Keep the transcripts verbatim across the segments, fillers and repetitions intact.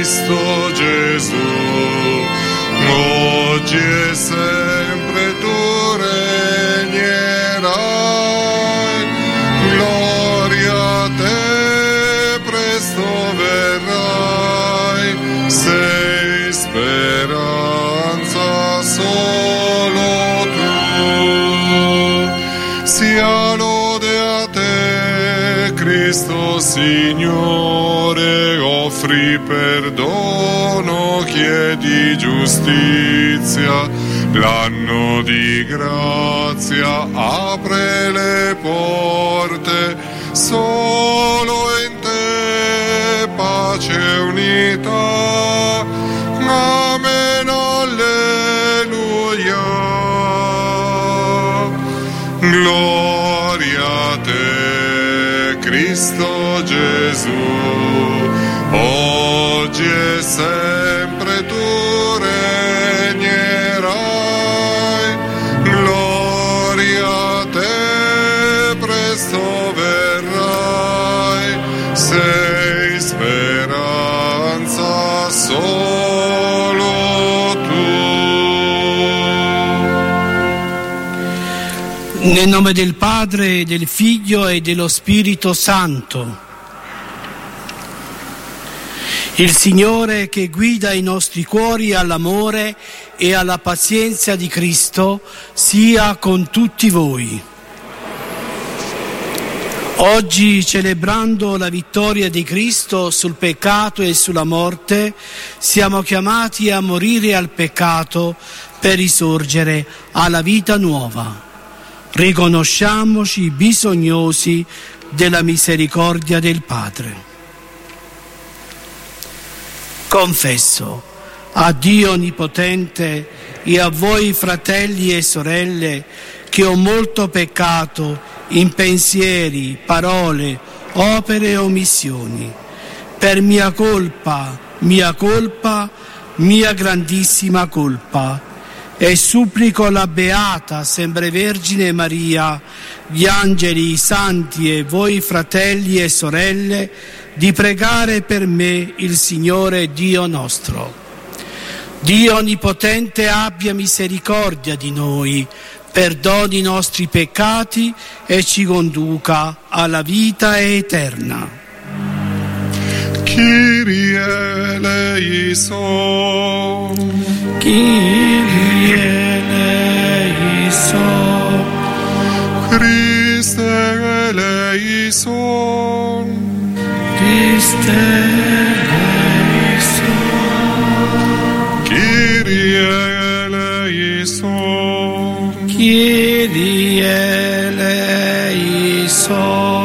Cristo Gesù, oggi e sempre tu regnerai, gloria a te, presto verrai, sei speranza solo tu, sia lode a te, Cristo Signore, offri perdono, chiedi giustizia, l'anno di grazia apre le porte, solo in te pace e unità, amen, alleluia, gloria a te, Cristo Gesù, oggi e sempre tu regnerai, gloria a te, presto verrai, sei speranza solo tu. Nel nome del Padre, del Figlio e dello Spirito Santo. Il Signore che guida i nostri cuori all'amore e alla pazienza di Cristo sia con tutti voi. Oggi, celebrando la vittoria di Cristo sul peccato e sulla morte, siamo chiamati a morire al peccato per risorgere alla vita nuova. Riconosciamoci bisognosi della misericordia del Padre. Confesso a Dio Onnipotente e a voi fratelli e sorelle che ho molto peccato in pensieri, parole, opere e omissioni, per mia colpa, mia colpa, mia grandissima colpa, e supplico la Beata Sempre Vergine Maria, gli angeli, i santi e voi fratelli e sorelle di pregare per me il Signore Dio nostro. Dio Onnipotente abbia misericordia di noi, perdoni i nostri peccati e ci conduca alla vita eterna. Kyrie eleison, Kyrie eleison, Christe eleison, Christe eleison, Kyrie eleison, Kyrie eleison.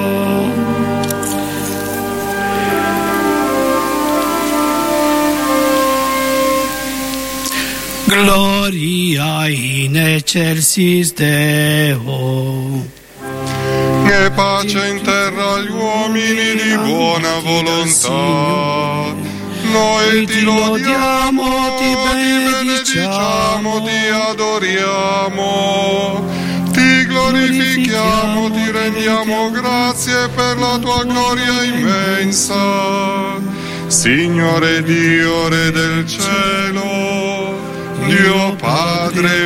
Gloria in excelsis Deo. e pace in terra agli uomini di buona volontà. Noi ti lodiamo, ti benediciamo, ti adoriamo, ti glorifichiamo, ti rendiamo grazie per la tua gloria immensa. Signore Dio, Re del cielo, Dio Padre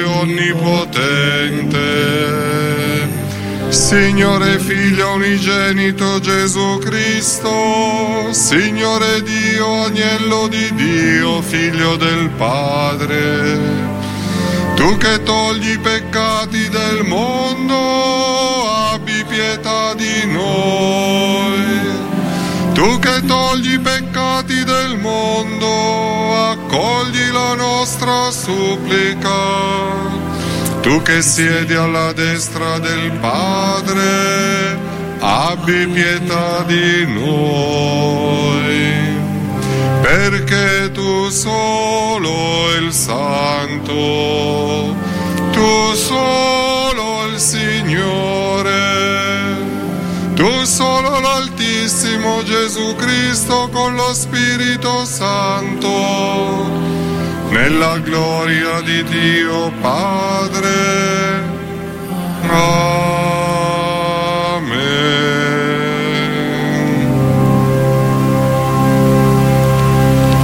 onnipotente, Signore Figlio unigenito Gesù Cristo, Signore Dio, Agnello di Dio, Figlio del Padre, tu che togli i peccati del mondo, abbi pietà di noi. Tu che togli i peccati del mondo, accogli la nostra supplica. Tu che siedi alla destra del Padre, abbi pietà di noi. Perché tu solo il Santo, tu solo il Signore, tu solo l'Altissimo Gesù Cristo con lo Spirito Santo, nella gloria di Dio Padre. Amen.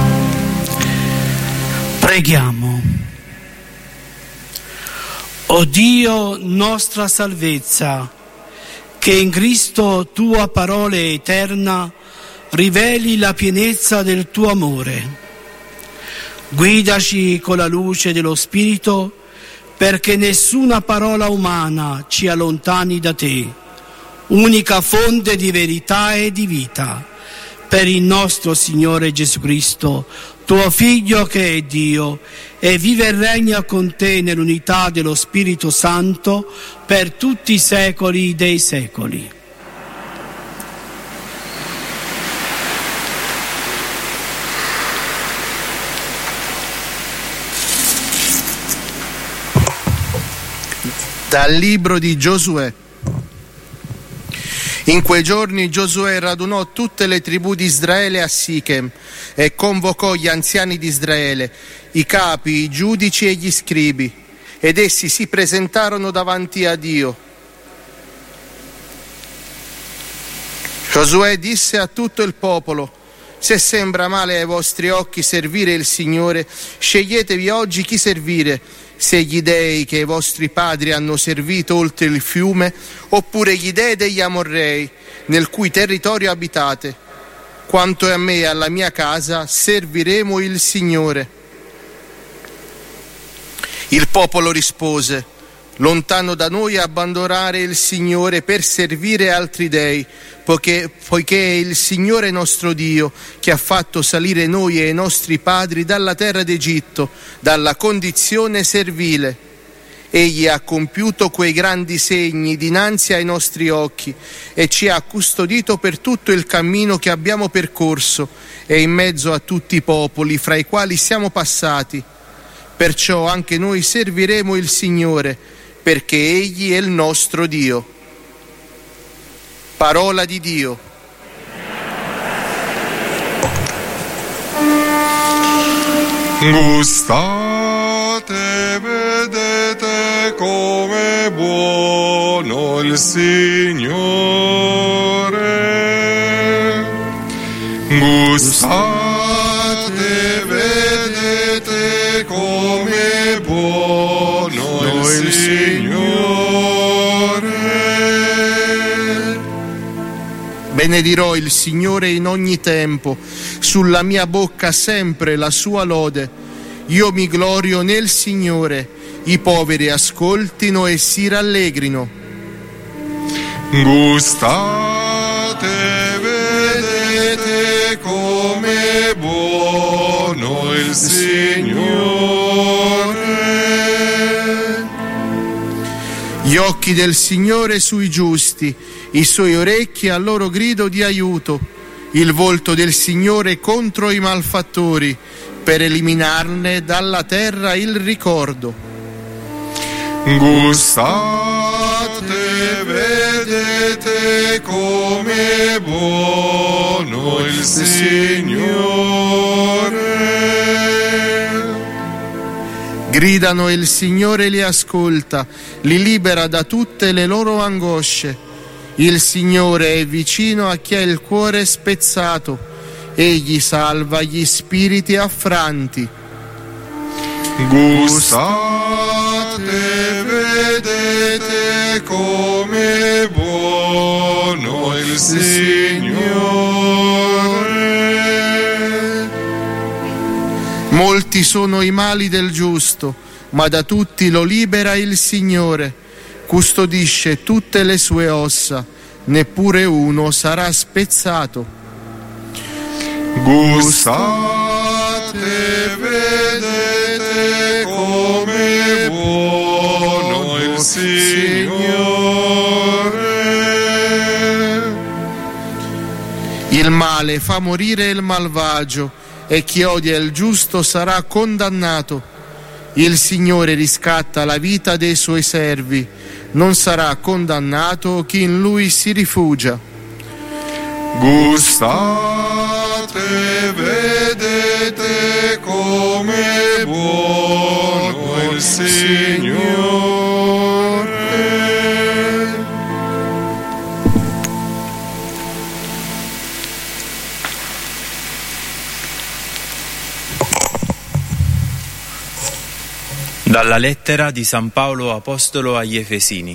O Dio, nostra salvezza, che in Cristo, tua parola eterna, riveli la pienezza del tuo amore. Guidaci con la luce dello Spirito, perché nessuna parola umana ci allontani da te, unica fonte di verità e di vita, per il nostro Signore Gesù Cristo, tuo Figlio che è Dio, e vive e regna con te nell'unità dello Spirito Santo per tutti i secoli dei secoli. Dal libro di Giosuè. In quei giorni Giosuè radunò tutte le tribù di Israele a Sichem e convocò gli anziani di Israele, i capi, i giudici e gli scribi, ed essi si presentarono davanti a Dio. Giosuè disse a tutto il popolo: se sembra male ai vostri occhi servire il Signore, sceglietevi oggi chi servire, se gli dei che i vostri padri hanno servito oltre il fiume, oppure gli dei degli Amorrei, nel cui territorio abitate. Quanto a me e alla mia casa, serviremo il Signore. Il popolo rispose: lontano da noi abbandonare il Signore per servire altri dei, poiché, poiché è il Signore nostro Dio che ha fatto salire noi e i nostri padri dalla terra d'Egitto, dalla condizione servile. Egli ha compiuto quei grandi segni dinanzi ai nostri occhi e ci ha custodito per tutto il cammino che abbiamo percorso e in mezzo a tutti i popoli fra i quali siamo passati. Perciò anche noi serviremo il Signore, perché Egli è il nostro Dio. Parola di Dio. Gustate, vedete come buono il Signore. Gustate, vedete come buono il Signore. Benedirò il Signore in ogni tempo, sulla mia bocca sempre la sua lode. Io mi glorio nel Signore, i poveri ascoltino e si rallegrino. Gustate, vedete come buono il Signore. Gli occhi del Signore sui giusti, i suoi orecchi al loro grido di aiuto, il volto del Signore contro i malfattori, per eliminarne dalla terra il ricordo. Gustate, vedete come buono il Signore. Gridano e il Signore li ascolta, li libera da tutte le loro angosce. Il Signore è vicino a chi ha il cuore spezzato, egli salva gli spiriti affranti. Gustate, vedete come buono il Signore. Molti sono i mali del giusto, ma da tutti lo libera il Signore. Custodisce tutte le sue ossa, neppure uno sarà spezzato. Gustate, vedete come buono il Signore. Il male fa morire il malvagio, e chi odia il giusto sarà condannato. Il Signore riscatta la vita dei suoi servi, non sarà condannato chi in Lui si rifugia. Gustate, vedete come buono il Signore. Dalla lettera di San Paolo Apostolo agli Efesini.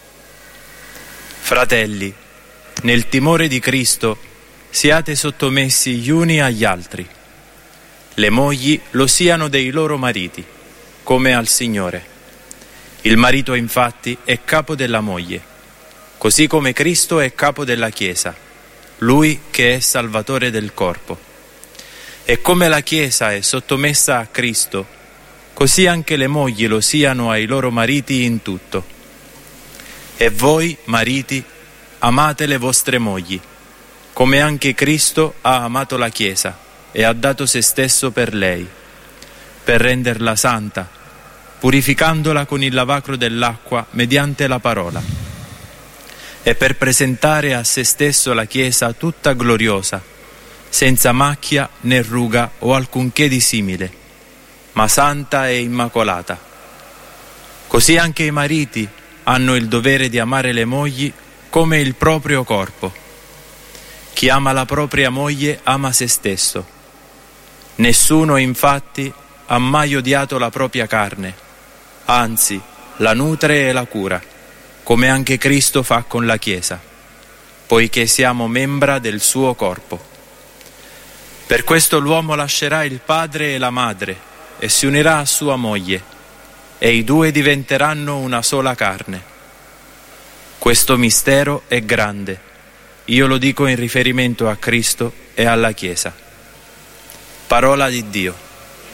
Fratelli, nel timore di Cristo siate sottomessi gli uni agli altri. Le mogli lo siano dei loro mariti, come al Signore. Il marito infatti è capo della moglie, così come Cristo è capo della Chiesa, Lui che è Salvatore del corpo. E come la Chiesa è sottomessa a Cristo, così anche le mogli lo siano ai loro mariti in tutto. E voi, mariti, amate le vostre mogli, come anche Cristo ha amato la Chiesa e ha dato se stesso per lei, per renderla santa, purificandola con il lavacro dell'acqua mediante la parola, e per presentare a se stesso la Chiesa tutta gloriosa, senza macchia né ruga o alcunché di simile, ma santa e immacolata. Così anche i mariti hanno il dovere di amare le mogli come il proprio corpo. Chi ama la propria moglie ama se stesso. Nessuno infatti ha mai odiato la propria carne, anzi la nutre e la cura, come anche Cristo fa con la Chiesa, poiché siamo membra del suo corpo. Per questo l'uomo lascerà il padre e la madre e si unirà a sua moglie, e i due diventeranno una sola carne. Questo mistero è grande. Io lo dico in riferimento a Cristo e alla Chiesa. Parola di Dio.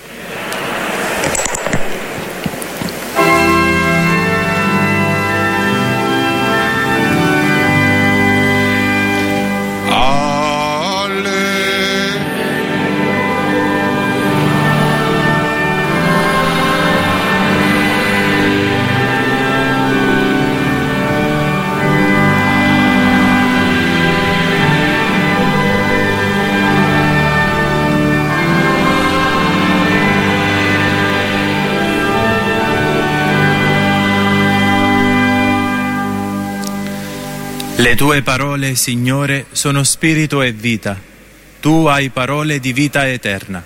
Le tue parole, Signore, sono spirito e vita. Tu hai parole di vita eterna.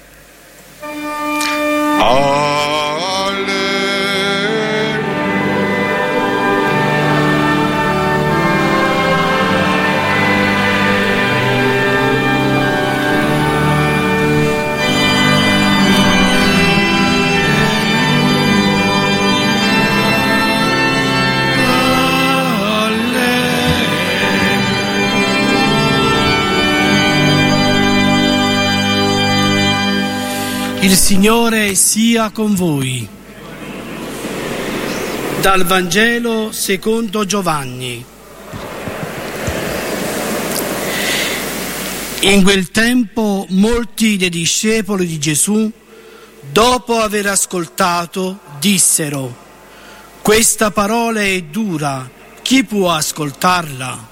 Il Signore sia con voi. Dal Vangelo secondo Giovanni. In quel tempo molti dei discepoli di Gesù, dopo aver ascoltato, dissero: questa parola è dura, chi può ascoltarla?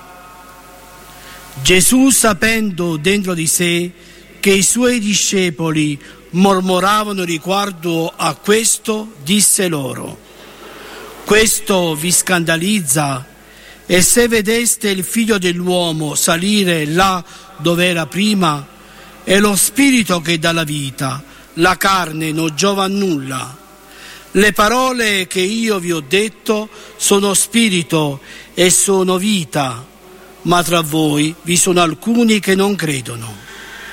Gesù, sapendo dentro di sé che i suoi discepoli mormoravano riguardo a questo, disse loro: questo vi scandalizza? E se vedeste il Figlio dell'uomo salire là dove era prima, è lo spirito che dà la vita, la carne non giova a nulla. Le parole che io vi ho detto sono spirito e sono vita, ma tra voi vi sono alcuni che non credono.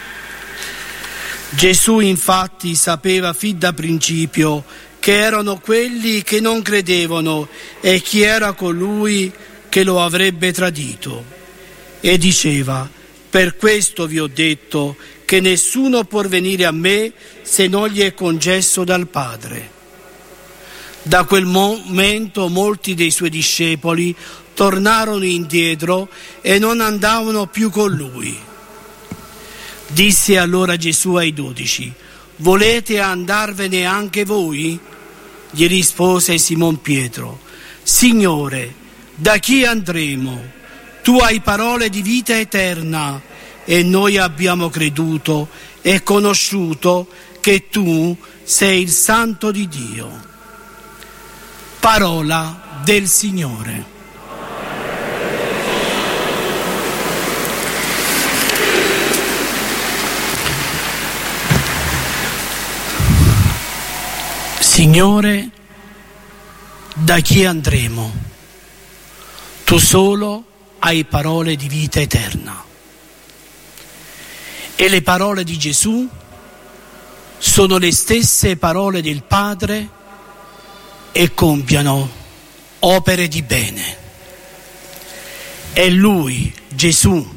Gesù infatti sapeva fin da principio che erano quelli che non credevano e chi era colui che lo avrebbe tradito. E diceva: per questo vi ho detto che nessuno può venire a me se non gli è concesso dal Padre. Da quel momento molti dei suoi discepoli tornarono indietro e non andavano più con lui. Disse allora Gesù ai dodici: volete andarvene anche voi? Gli rispose Simon Pietro: Signore, da chi andremo? Tu hai parole di vita eterna e noi abbiamo creduto e conosciuto che tu sei il Santo di Dio. Parola del Signore. Signore, da chi andremo? Tu solo hai parole di vita eterna. E le parole di Gesù sono le stesse parole del Padre e compiono opere di bene. È Lui, Gesù,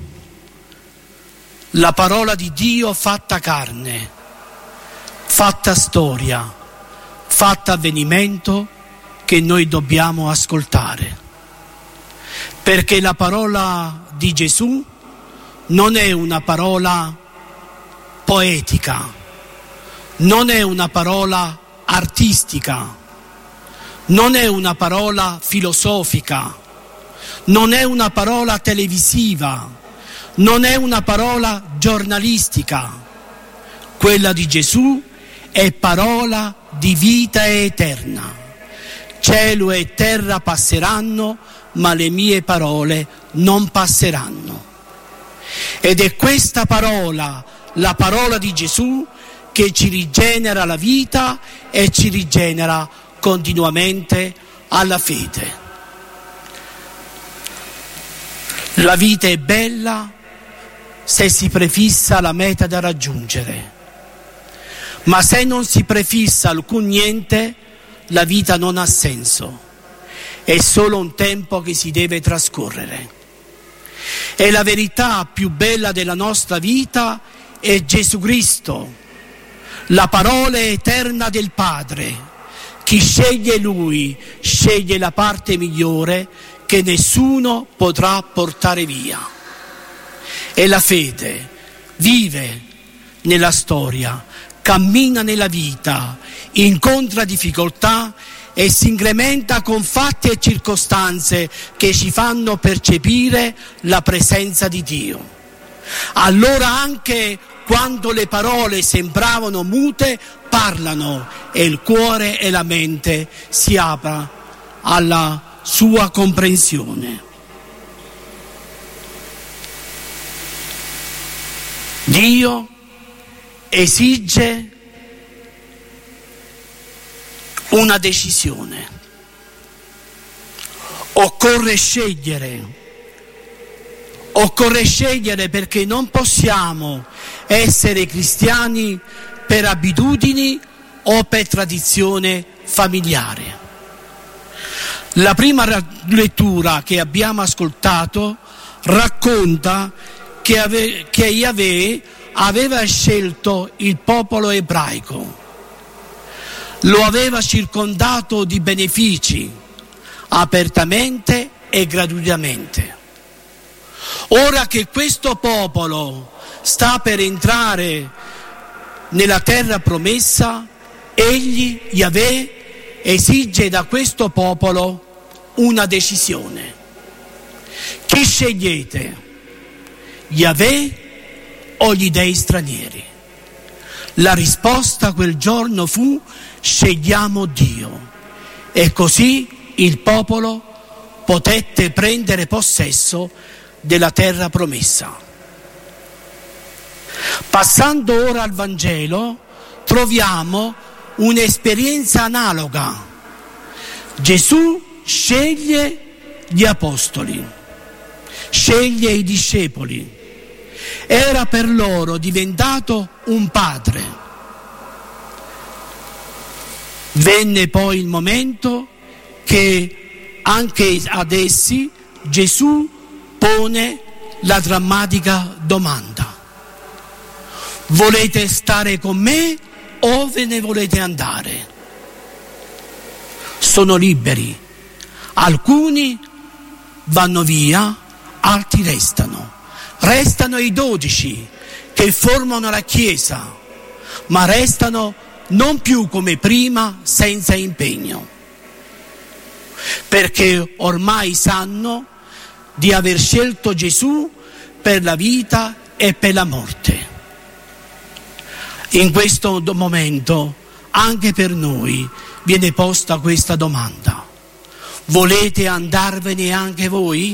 la parola di Dio fatta carne, fatta storia, fatta avvenimento che noi dobbiamo ascoltare. Perché la parola di Gesù non è una parola poetica, non è una parola artistica, non è una parola filosofica, non è una parola televisiva, non è una parola giornalistica. Quella di Gesù è parola di vita eterna. Cielo e terra passeranno, ma le mie parole non passeranno. Ed è questa parola, la parola di Gesù, che ci rigenera la vita e ci rigenera continuamente alla fede. La vita è bella se si prefissa la meta da raggiungere, ma se non si prefissa alcun niente, la vita non ha senso, è solo un tempo che si deve trascorrere. E la verità più bella della nostra vita è Gesù Cristo, la parola eterna del Padre. Chi sceglie Lui sceglie la parte migliore che nessuno potrà portare via. E la fede vive nella storia, cammina nella vita, incontra difficoltà e si incrementa con fatti e circostanze che ci fanno percepire la presenza di Dio. Allora anche quando le parole sembravano mute, parlano e il cuore e la mente si aprono alla sua comprensione. Dio esige una decisione. Occorre scegliere. Occorre scegliere perché non possiamo essere cristiani per abitudini o per tradizione familiare. La prima lettura che abbiamo ascoltato racconta che, ave, che Yahweh aveva scelto il popolo ebraico, lo aveva circondato di benefici, apertamente e gratuitamente. Ora che questo popolo sta per entrare nella terra promessa, egli, Yahweh, esige da questo popolo una decisione. Chi scegliete? Yahweh o gli dei stranieri? La risposta quel giorno fu: scegliamo Dio. E così il popolo potette prendere possesso della terra promessa. Passando ora al Vangelo, troviamo un'esperienza analoga. Gesù sceglie gli apostoli, sceglie i discepoli. Era per loro diventato un padre. Venne poi il momento che anche ad essi Gesù pone la drammatica domanda: volete stare con me o ve ne volete andare? Sono liberi. Alcuni vanno via, altri restano. Restano i dodici che formano la Chiesa, ma restano non più come prima, senza impegno, perché ormai sanno di aver scelto Gesù per la vita e per la morte. In questo momento anche per noi viene posta questa domanda: volete andarvene anche voi?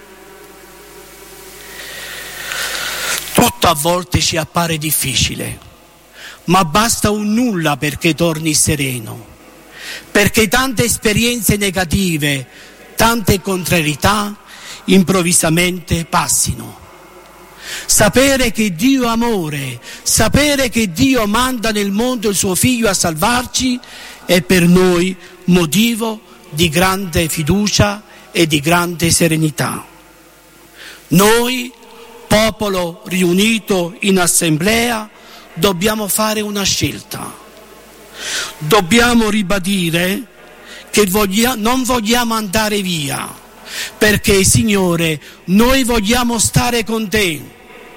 Tutto a volte ci appare difficile, ma basta un nulla perché torni sereno. perché tante esperienze negative, tante contrarietà improvvisamente passino. Sapere che Dio è amore, sapere che Dio manda nel mondo il suo Figlio a salvarci è per noi motivo di grande fiducia e di grande serenità. Noi, popolo riunito in assemblea, dobbiamo fare una scelta. Dobbiamo ribadire che voglia, non vogliamo andare via, perché Signore, noi vogliamo stare con te.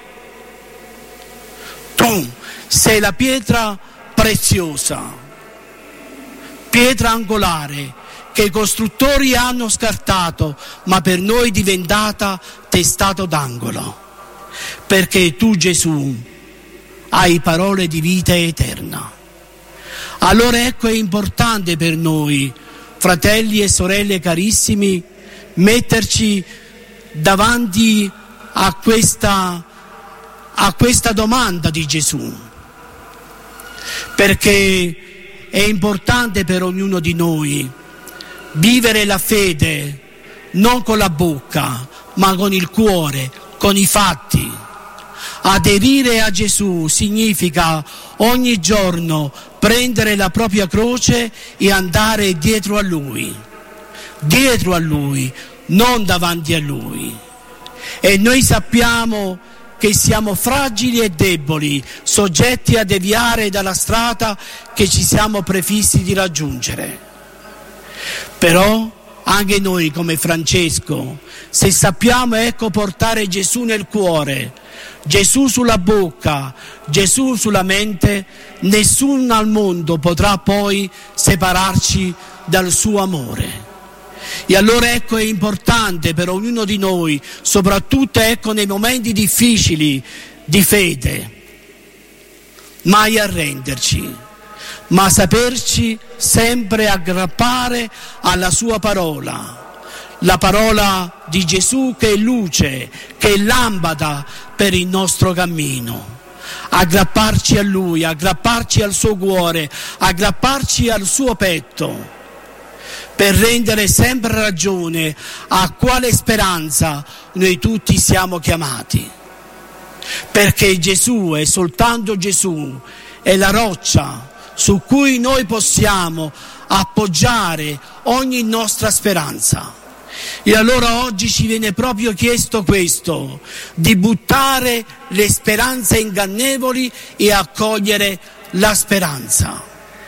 Tu sei la pietra preziosa, pietra angolare, che i costruttori hanno scartato, ma per noi è diventata testato d'angolo, perché tu, Gesù, hai parole di vita eterna. Allora ecco, è importante per noi, fratelli e sorelle carissimi, metterci davanti a questa, a questa domanda di Gesù, perché è importante per ognuno di noi vivere la fede non con la bocca, ma con il cuore, con i fatti. Aderire a Gesù significa ogni giorno prendere la propria croce e andare dietro a Lui, dietro a Lui, non davanti a Lui. E noi sappiamo che siamo fragili e deboli, soggetti a deviare dalla strada che ci siamo prefissi di raggiungere. Però anche noi, come Francesco, se sappiamo, ecco, portare Gesù nel cuore, Gesù sulla bocca, Gesù sulla mente, nessuno al mondo potrà poi separarci dal suo amore. E allora ecco, è importante per ognuno di noi, soprattutto ecco nei momenti difficili di fede, mai arrenderci, ma saperci sempre aggrappare alla sua parola, la parola di Gesù che è luce, che è lampada per il nostro cammino. Aggrapparci a Lui, aggrapparci al suo cuore, aggrapparci al suo petto, per rendere sempre ragione a quale speranza noi tutti siamo chiamati. Perché Gesù, è soltanto Gesù, è la roccia su cui noi possiamo appoggiare ogni nostra speranza. E allora oggi ci viene proprio chiesto questo, di buttare le speranze ingannevoli e accogliere la speranza.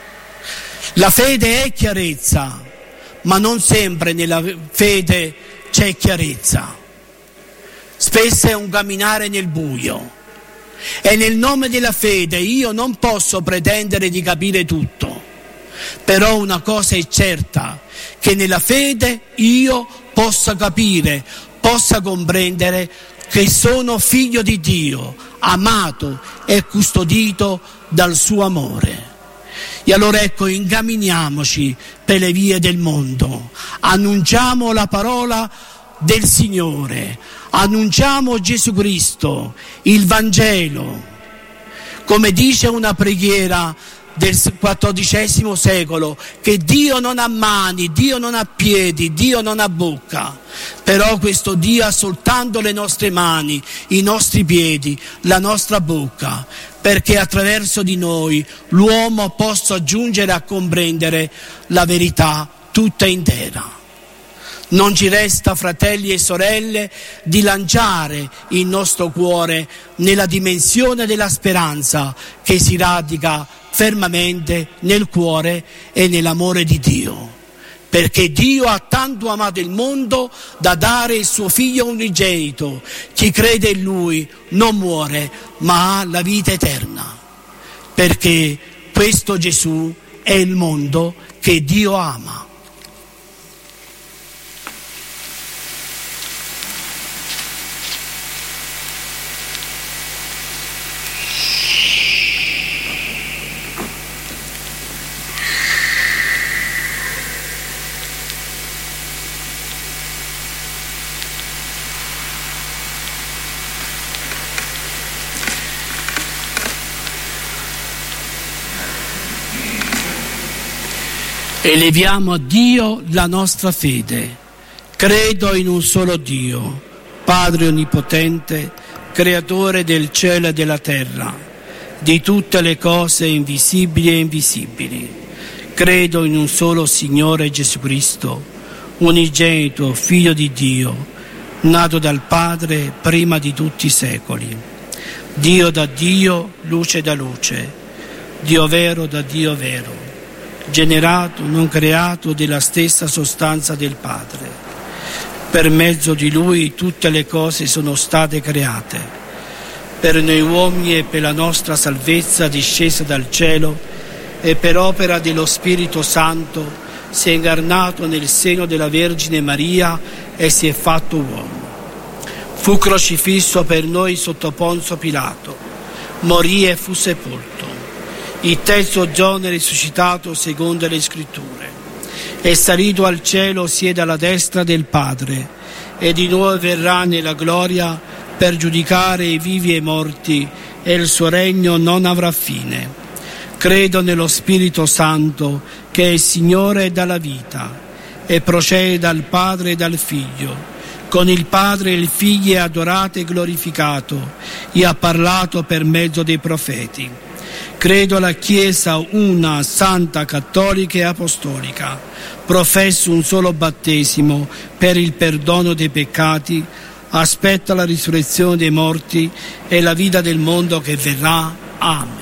La fede è chiarezza, ma non sempre nella fede c'è chiarezza. Spesso è un camminare nel buio. E nel nome della fede io non posso pretendere di capire tutto, però una cosa è certa, che nella fede io possa capire, possa comprendere che sono figlio di Dio, amato e custodito dal suo amore. E allora ecco, incamminiamoci per le vie del mondo, annunciamo la parola del Signore, annunciamo Gesù Cristo, il Vangelo, come dice una preghiera del quattordicesimo secolo, che Dio non ha mani, Dio non ha piedi, Dio non ha bocca, però questo Dio ha soltanto le nostre mani, i nostri piedi, la nostra bocca, perché attraverso di noi l'uomo possa giungere a comprendere la verità tutta intera. Non ci resta, fratelli e sorelle, di lanciare il nostro cuore nella dimensione della speranza che si radica fermamente nel cuore e nell'amore di Dio. Perché Dio ha tanto amato il mondo da dare il suo Figlio unigenito. Chi crede in Lui non muore, ma ha la vita eterna. Perché questo Gesù è il mondo che Dio ama. Eleviamo a Dio la nostra fede. Credo in un solo Dio, Padre Onnipotente, Creatore del cielo e della terra, di tutte le cose invisibili e invisibili. Credo in un solo Signore Gesù Cristo, unigenito, Figlio di Dio, nato dal Padre prima di tutti i secoli. Dio da Dio, luce da luce, Dio vero da Dio vero, generato, non creato, della stessa sostanza del Padre. Per mezzo di Lui tutte le cose sono state create. Per noi uomini e per la nostra salvezza discesa dal cielo e per opera dello Spirito Santo si è incarnato nel seno della Vergine Maria e si è fatto uomo. Fu crocifisso per noi sotto Ponzio Pilato, morì e fu sepolto. Il terzo giorno è risuscitato secondo le Scritture. È salito al cielo, siede alla destra del Padre e di nuovo verrà nella gloria per giudicare i vivi e i morti, e il suo regno non avrà fine. Credo nello Spirito Santo, che è il Signore dalla vita e procede dal Padre e dal Figlio. Con il Padre e il Figlio è adorato e glorificato e ha parlato per mezzo dei profeti. Credo alla Chiesa una, santa, cattolica e apostolica. Professo un solo battesimo per il perdono dei peccati. Aspetto la risurrezione dei morti e la vita del mondo che verrà. Amen.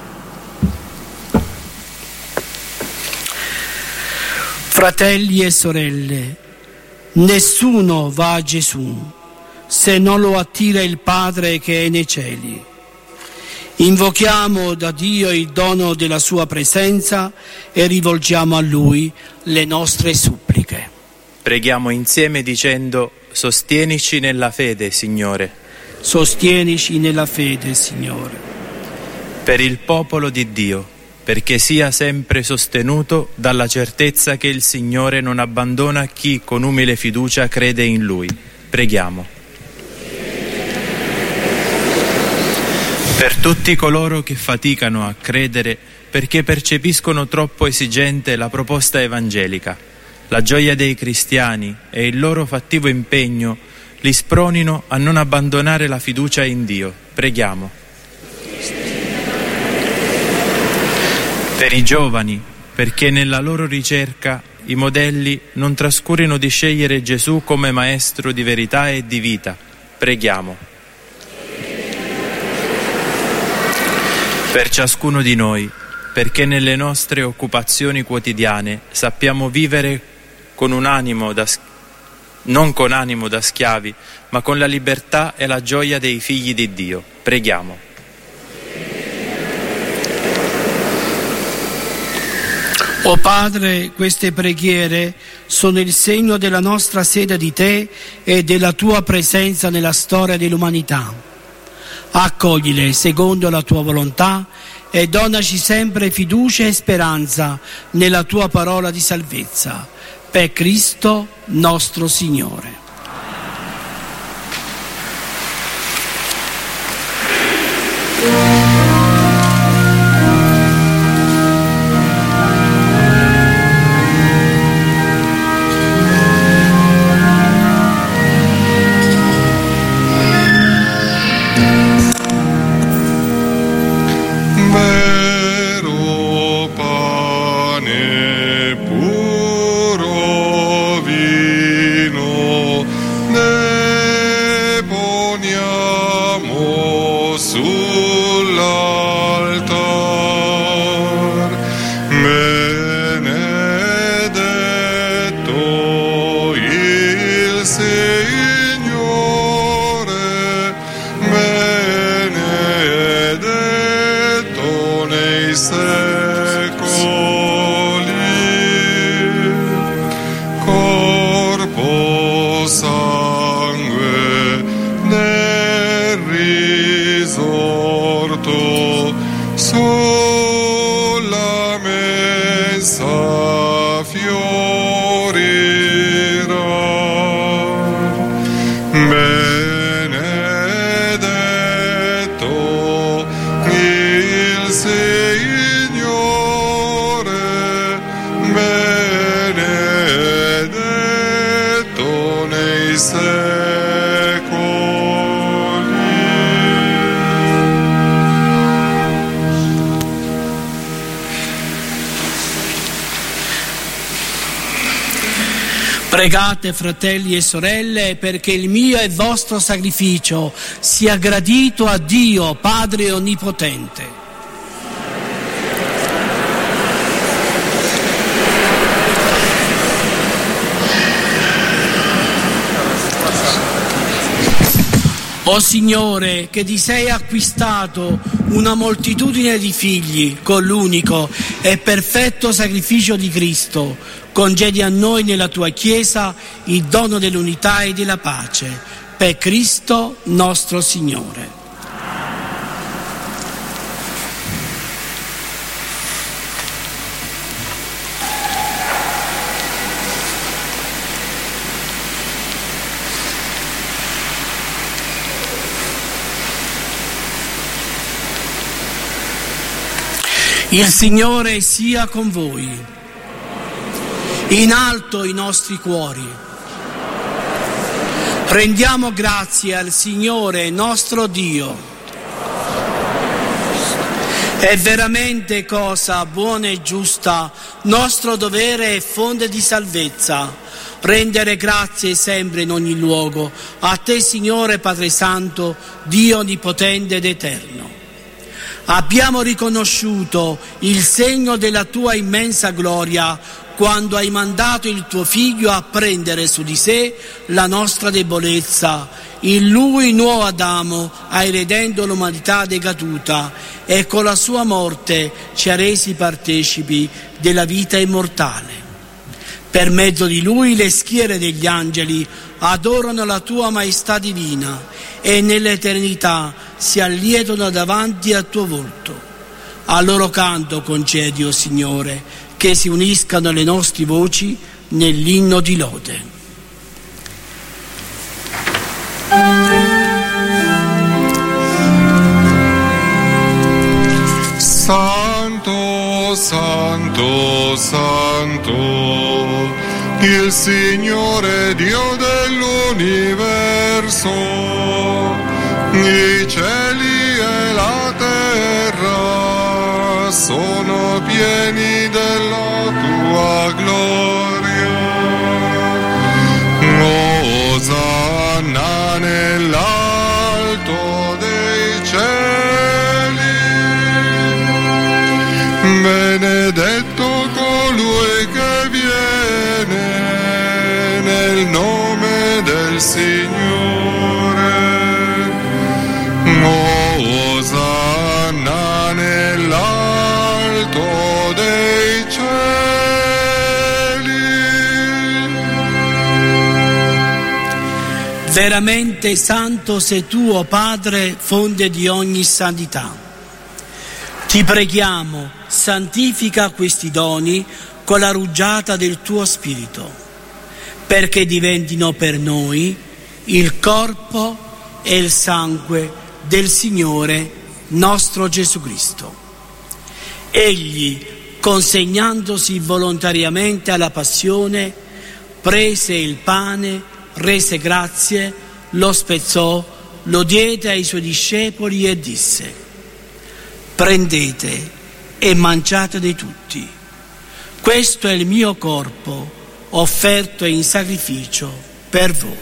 Fratelli e sorelle, nessuno va a Gesù se non lo attira il Padre che è nei cieli. Invochiamo da Dio il dono della sua presenza e rivolgiamo a Lui le nostre suppliche. Preghiamo insieme dicendo: sostienici nella fede, Signore. Sostienici nella fede, Signore. Per il popolo di Dio, perché sia sempre sostenuto dalla certezza che il Signore non abbandona chi con umile fiducia crede in Lui. Preghiamo. Per tutti coloro che faticano a credere perché percepiscono troppo esigente la proposta evangelica, la gioia dei cristiani e il loro fattivo impegno li spronino a non abbandonare la fiducia in Dio. Preghiamo. Per i giovani, perché nella loro ricerca i modelli non trascurino di scegliere Gesù come maestro di verità e di vita. Preghiamo. Per ciascuno di noi, perché nelle nostre occupazioni quotidiane sappiamo vivere con un animo da, non con animo da schiavi, ma con la libertà e la gioia dei figli di Dio. Preghiamo. O Padre, queste preghiere sono il segno della nostra sede di Te e della Tua presenza nella storia dell'umanità. Accoglile secondo la Tua volontà e donaci sempre fiducia e speranza nella Tua parola di salvezza. Per Cristo nostro Signore. Signore, secoli. Pregate, fratelli e sorelle, perché il mio e vostro sacrificio sia gradito a Dio, Padre Onnipotente. O Signore, che ti sei acquistato una moltitudine di figli con l'unico e perfetto sacrificio di Cristo, concedi a noi nella tua Chiesa il dono dell'unità e della pace, per Cristo nostro Signore. Il Signore sia con voi. In alto i nostri cuori. Rendiamo grazie al Signore nostro Dio. È veramente cosa buona e giusta, nostro dovere e fonte di salvezza, rendere grazie sempre in ogni luogo a te, Signore Padre Santo, Dio onnipotente ed eterno. Abbiamo riconosciuto il segno della tua immensa gloria quando hai mandato il tuo Figlio a prendere su di sé la nostra debolezza. In Lui, nuovo Adamo, hai redento l'umanità decaduta e con la sua morte ci ha resi partecipi della vita immortale. Per mezzo di Lui le schiere degli angeli adorano la tua maestà divina e nell'eternità si allietano davanti al tuo volto. A loro canto concedi, o Signore, che si uniscano le nostre voci nell'inno di lode. Santo, Santo, Santo, il Signore Dio dell'universo, i cieli e la terra sono pieni della tua gloria. Osanna nell'alto dei cieli, benedetto colui che viene nel nome del Signore. Osanna nell'alto dei cieli. Veramente santo sei tu, o Padre, fonte di ogni santità. Ti preghiamo, santifica questi doni con la rugiada del tuo Spirito, perché diventino per noi il corpo e il sangue del Signore nostro Gesù Cristo. Egli, consegnandosi volontariamente alla passione, prese il pane, rese grazie, lo spezzò, lo diede ai suoi discepoli e disse: prendete e mangiatene tutti. Questo è il mio corpo, offerto in sacrificio per voi.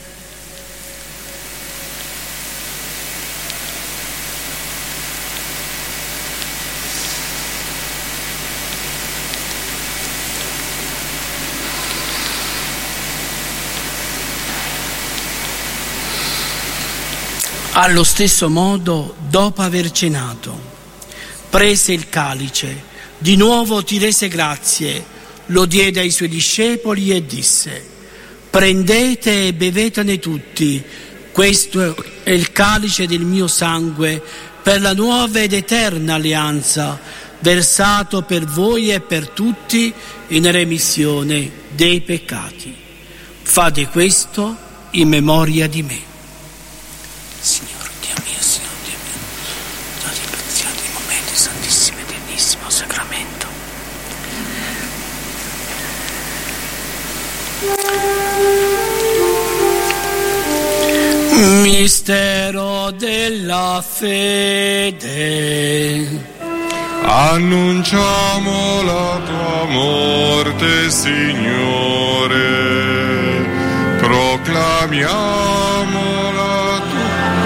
Allo stesso modo, dopo aver cenato, prese il calice, di nuovo ti rese grazie, lo diede ai suoi discepoli e disse: prendete e bevetene tutti, questo è il calice del mio sangue per la nuova ed eterna alleanza, versato per voi e per tutti in remissione dei peccati. Fate questo in memoria di me. Signore Dio mio, Signore Dio mio, date preziosi momenti santissimo e eternissimo sacramento. Mistero della fede. Annunciamo la tua morte, Signore, proclamiamo la tua.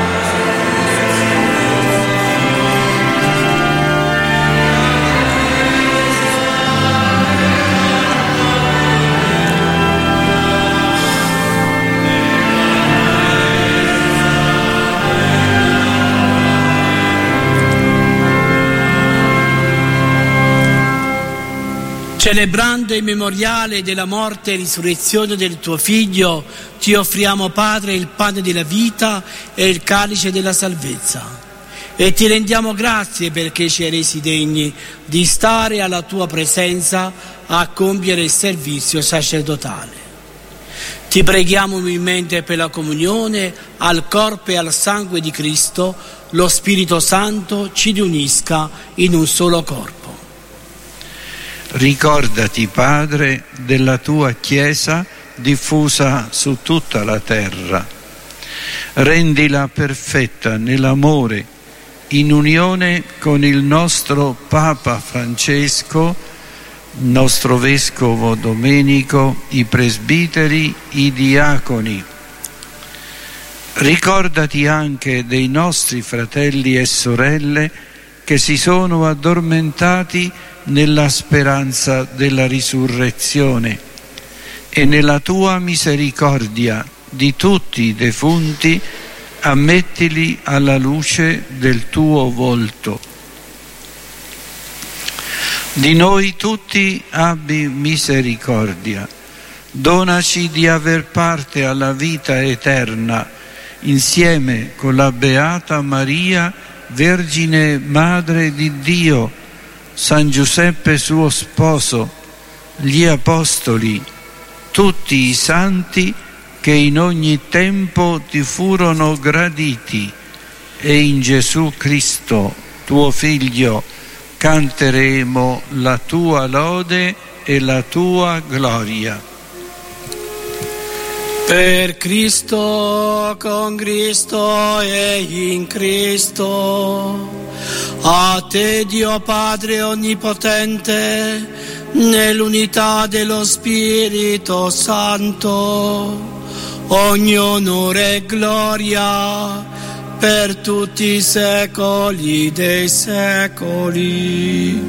Celebrando il memoriale della morte e risurrezione del tuo Figlio, ti offriamo, Padre, il pane della vita e il calice della salvezza. E ti rendiamo grazie perché ci hai resi degni di stare alla tua presenza a compiere il servizio sacerdotale. Ti preghiamo umilmente per la comunione al corpo e al sangue di Cristo, lo Spirito Santo ci riunisca in un solo corpo. Ricordati, Padre, della tua Chiesa diffusa su tutta la terra. Rendila perfetta nell'amore, in unione con il nostro Papa Francesco, nostro Vescovo Domenico, i presbiteri, i diaconi. Ricordati anche dei nostri fratelli e sorelle che si sono addormentati nella speranza della risurrezione, e nella tua misericordia di tutti i defunti ammettili alla luce del tuo volto. Di noi tutti abbi misericordia, donaci di aver parte alla vita eterna insieme con la Beata Maria, Vergine Madre di Dio, San Giuseppe suo sposo, gli apostoli, tutti i santi che in ogni tempo ti furono graditi, e in Gesù Cristo, tuo Figlio, canteremo la tua lode e la tua gloria. Per Cristo, con Cristo e in Cristo, a te Dio Padre Onnipotente, nell'unità dello Spirito Santo, ogni onore e gloria per tutti i secoli dei secoli.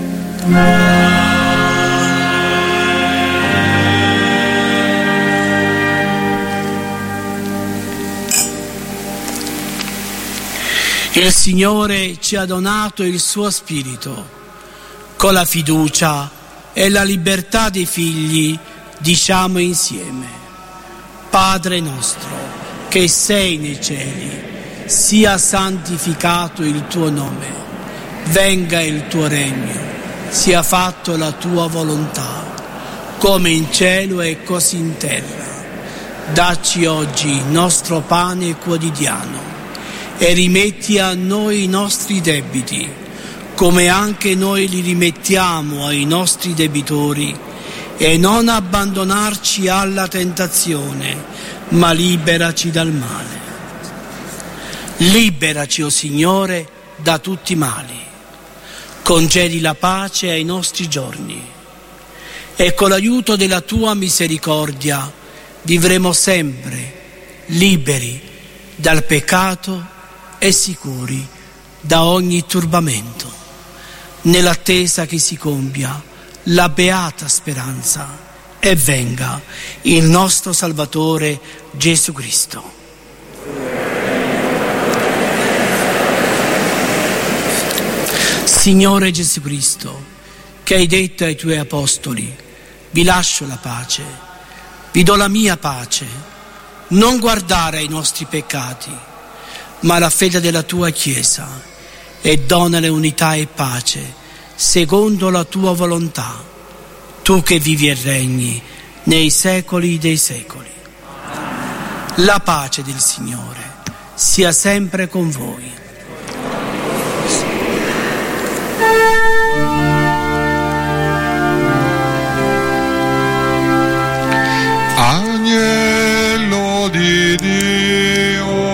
Il Signore ci ha donato il suo Spirito. Con la fiducia e la libertà dei figli diciamo insieme: Padre nostro, che sei nei cieli, sia santificato il tuo nome, venga il tuo regno, sia fatto la tua volontà, come in cielo e così in terra. Dacci oggi il nostro pane quotidiano e rimetti a noi i nostri debiti, come anche noi li rimettiamo ai nostri debitori, e non abbandonarci alla tentazione, ma liberaci dal male. Liberaci, o Signore, da tutti i mali. Concedi la pace ai nostri giorni, e con l'aiuto della tua misericordia vivremo sempre liberi dal peccato e sicuri da ogni turbamento, nell'attesa che si compia la beata speranza e venga il nostro Salvatore Gesù Cristo. Signore Gesù Cristo, che hai detto ai tuoi apostoli: vi lascio la pace, vi do la mia pace, non guardare ai nostri peccati, ma la fede della tua Chiesa, e donale unità e pace, secondo la tua volontà, tu che vivi e regni nei secoli dei secoli. La pace del Signore sia sempre con voi. Agnello di Dio,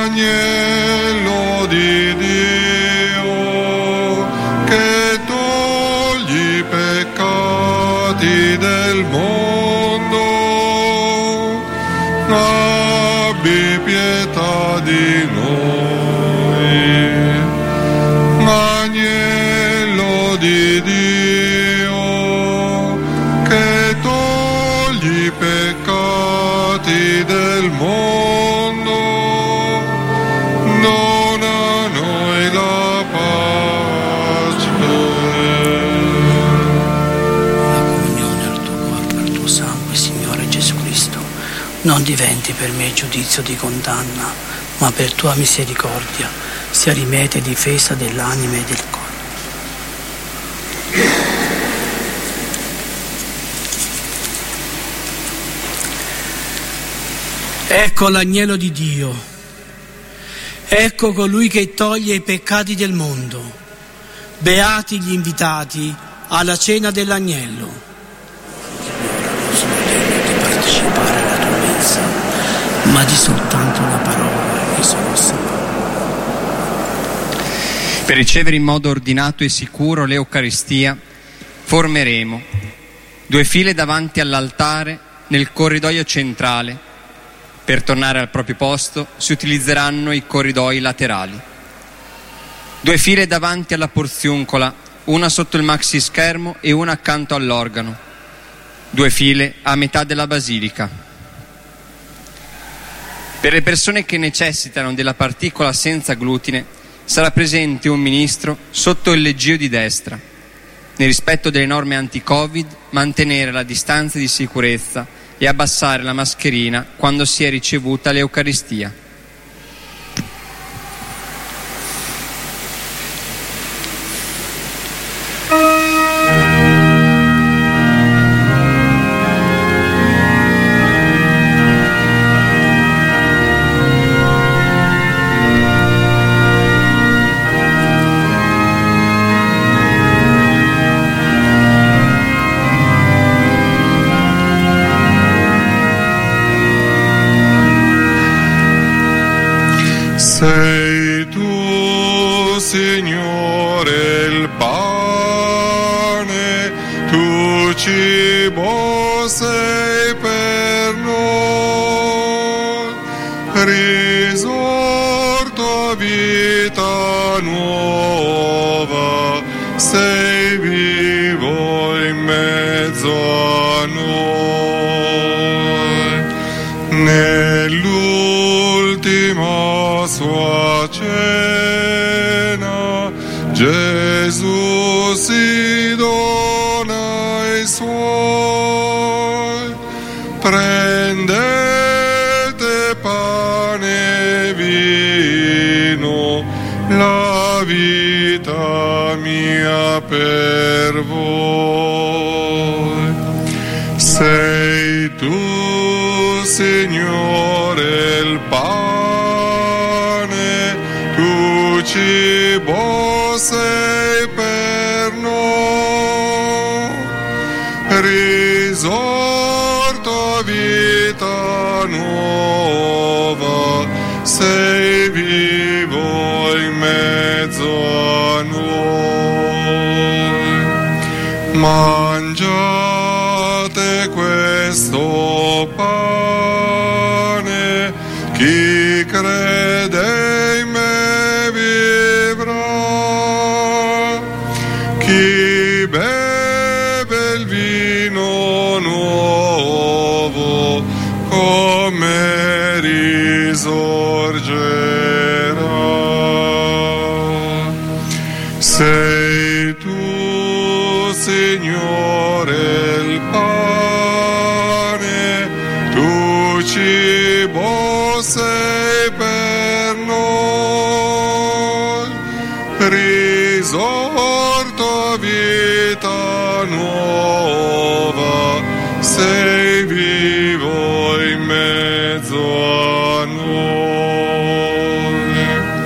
Agnello di Dio, che togli i peccati del mondo, abbi pietà di noi. Agnello di Dio, che togli i peccati del mondo, dona a noi la pace. La comunione al tuo corpo e al tuo sangue, Signore Gesù Cristo, non diventi per me giudizio di condanna, ma per tua misericordia sia rimete e difesa dell'anima e del corpo. Ecco l'agnello di Dio, ecco colui che toglie i peccati del mondo. Beati gli invitati alla cena dell'agnello. Signore, non sono degno di partecipare alla tua mensa, ma di soltanto una parola e sono salvo. Per ricevere in modo ordinato e sicuro l'Eucaristia, formeremo due file davanti all'altare nel corridoio centrale. Per tornare al proprio posto si utilizzeranno i corridoi laterali. Due file davanti alla porziuncola, una sotto il maxi schermo e una accanto all'organo. Due file a metà della basilica. Per le persone che necessitano della particola senza glutine sarà presente un ministro sotto il leggio di destra. Nel rispetto delle norme anti-Covid, mantenere la distanza di sicurezza e abbassare la mascherina quando si è ricevuta l'Eucaristia. Sei tu, Signore, il pane, tu cibo sei per noi, risorto a vita nuova, sei vivo in mezzo a noi. Nell'ultima sua cena Gesù si dona ai suoi. Prendete pane e vino, la vita mia per voi. Sei tu, Signore, il pane, tu cibo sei per noi, risorto a vita nuova, sei vivo in mezzo a noi. Mangiate questo pane, chi crede in me vivrà, chi beve il vino nuovo con me risorgerà. Sei tu, Signore, il pane, tu cibo sei per noi, risorto a vita nuova, sei vivo in mezzo a noi.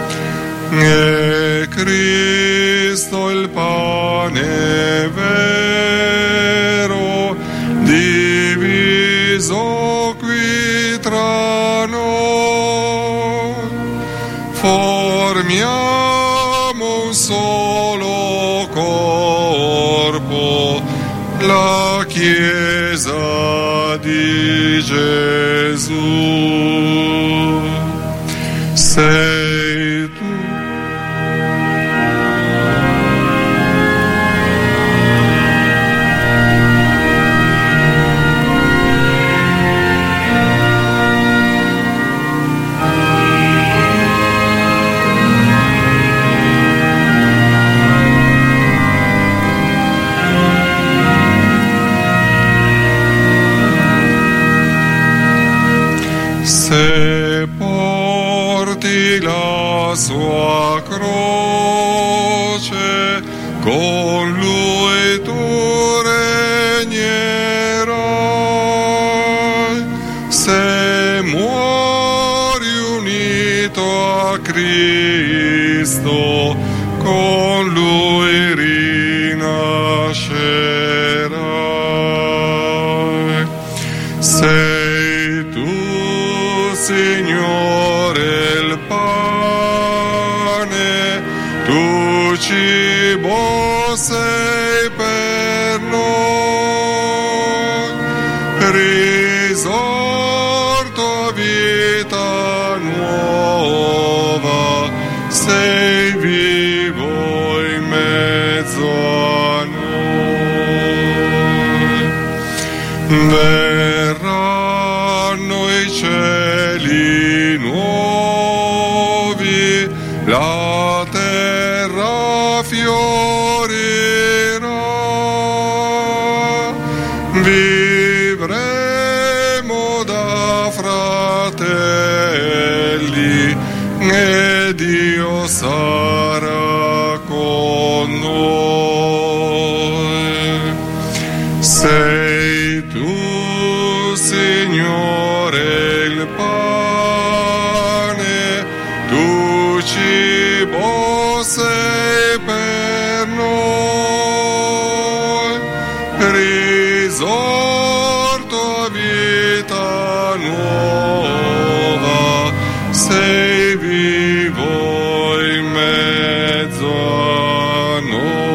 E Cristo il pane vero, diviso qui tra noi, formiamo un solo corpo, la Chiesa di Gesù. Sei tu. Se porti la sua croce, con lui tu regnerai. Se muori unito a Cristo, con lui rinascerai. Sei tu, Signore, il pane, tu cibo sei per noi, risorto a vita nuova, sei vivo in mezzo a noi. Verranno i cieli nuovi, la terra fiorirà, vivremo da fratelli e Dio sarà con noi. Sei tu, Signore, il pane, tu cibo sei per noi, risorto a vita nuova, sei vivo in mezzo a noi.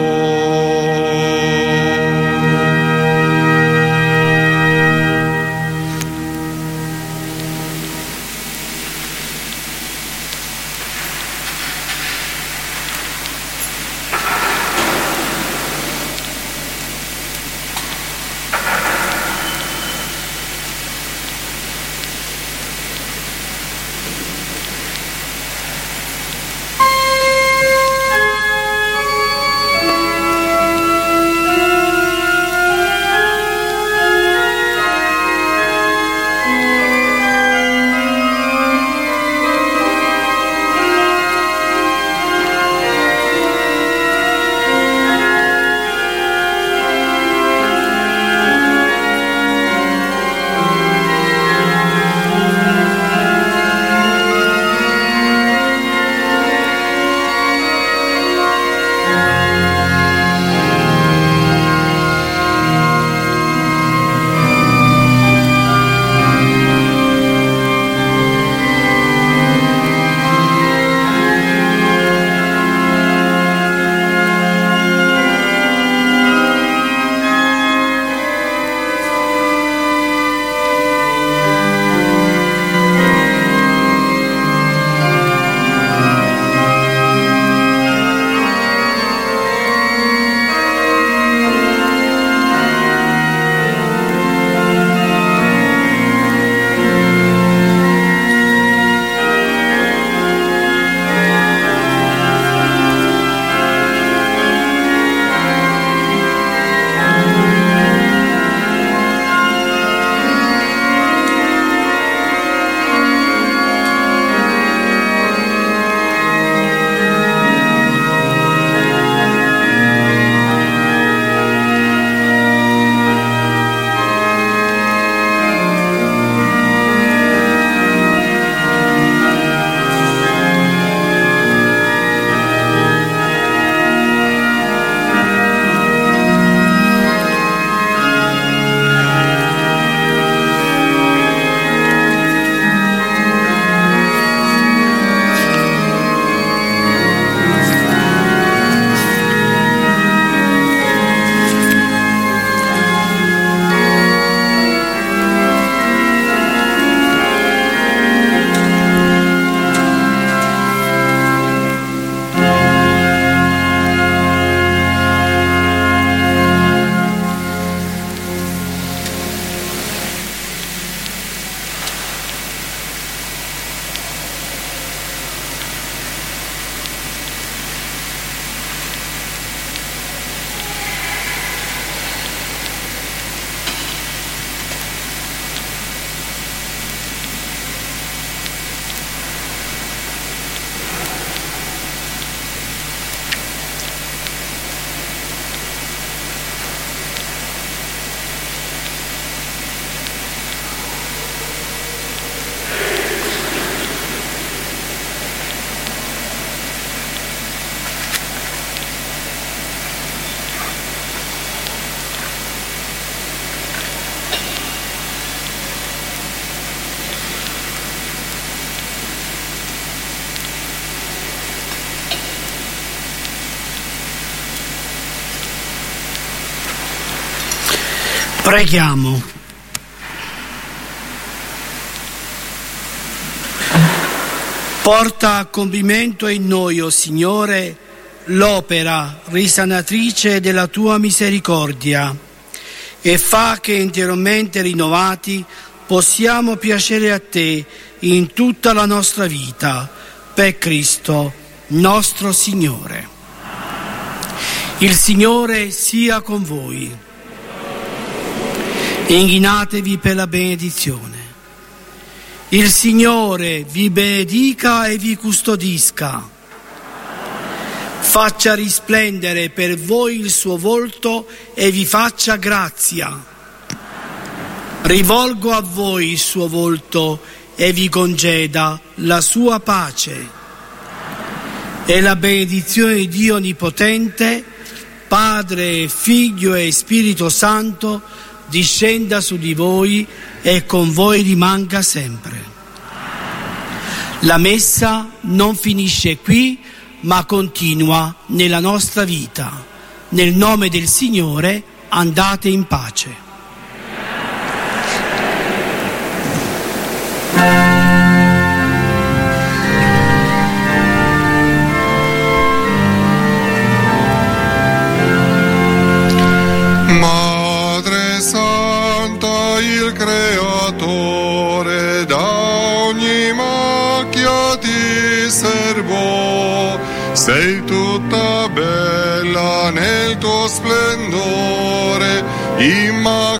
Preghiamo. Porta a compimento in noi, o Signore, l'opera risanatrice della tua misericordia e fa che interiormente rinnovati possiamo piacere a te in tutta la nostra vita, per Cristo nostro Signore. Il Signore sia con voi. Inghinatevi per la benedizione. Il Signore vi benedica e vi custodisca. Faccia risplendere per voi il suo volto e vi faccia grazia. Rivolgo a voi il suo volto e vi congeda la sua pace. E la benedizione di Dio Onnipotente, Padre, Figlio e Spirito Santo, discenda su di voi e con voi rimanga sempre. La messa non finisce qui, ma continua nella nostra vita. Nel nome del Signore andate in pace. Madre Santa, il Creatore, da ogni macchia ti servò. Sei tutta bella nel tuo splendore, immacolata